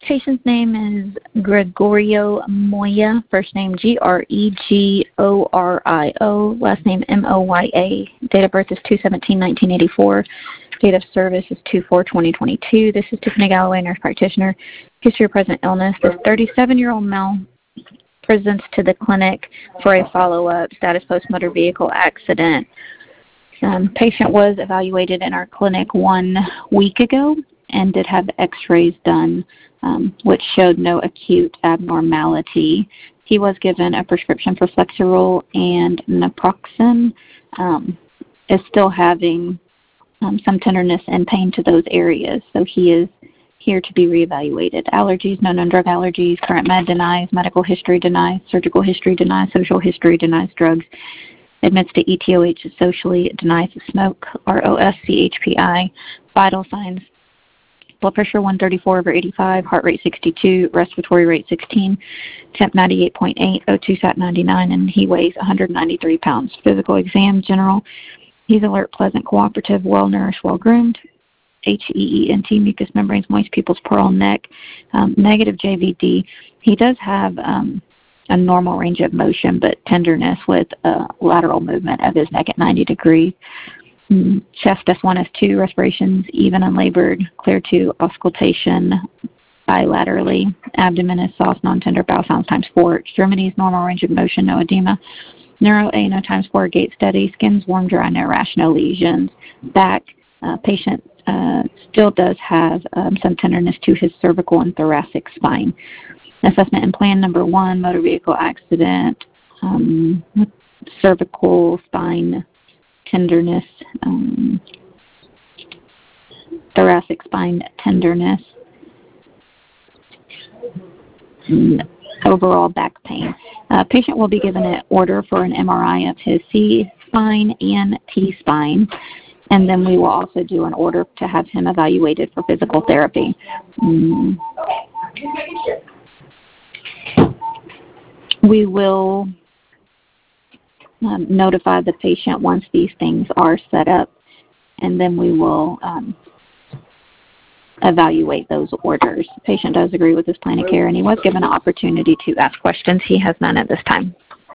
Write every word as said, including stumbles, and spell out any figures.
Patient's name is Gregorio Moya, first name G R E G O R I O, last name M O Y A. Date of birth is two seventeen nineteen eighty-four. Date of service is two four twenty twenty-two. This is Tiffany Galloway, nurse practitioner. History of present illness. This thirty-seven-year-old male presents to the clinic for a follow-up. Status post-motor vehicle accident. Um, patient was evaluated in our clinic one week ago and did have x-rays done, um, which showed no acute abnormality. He was given a prescription for Flexeril and naproxen. Um, is still having um, some tenderness and pain to those areas, so he is here to be reevaluated. Allergies, no known drug allergies. Current med denies. Medical history denies. Surgical history denies. Social history denies drugs. Admits to E T O H socially, denies the smoke. R O S C H P I. Vital signs. Blood pressure one thirty-four over eighty-five, heart rate sixty-two, respiratory rate sixteen, temp ninety-eight point eight, O two sat ninety-nine, and he weighs one hundred ninety-three pounds. Physical exam, general. He's alert, pleasant, cooperative, well-nourished, well-groomed. H E E N T, mucous membranes, moist pupils, pearl neck, um, negative J V D. He does have um, a normal range of motion, but tenderness with uh, lateral movement of his neck at ninety degrees. Mm, chest S one, S two, respirations even unlabored, clear to auscultation bilaterally. Abdomen is soft, non-tender, bowel sounds times four. Extremities, normal range of motion, no edema. Neuro A, no times four, gait steady. Skin's warm, dry, no rash, no lesions. Back, uh, patient uh, still does have um, some tenderness to his cervical and thoracic spine. Assessment and plan number one, motor vehicle accident, um, cervical spine tenderness, um, thoracic spine tenderness, overall back pain. Uh, patient will be given an order for an M R I of his C spine and T spine, and then we will also do an order to have him evaluated for physical therapy. Mm. We will um, notify the patient once these things are set up, and then we will um, evaluate those orders. The patient does agree with this plan of care, and he was given an opportunity to ask questions. He has none at this time.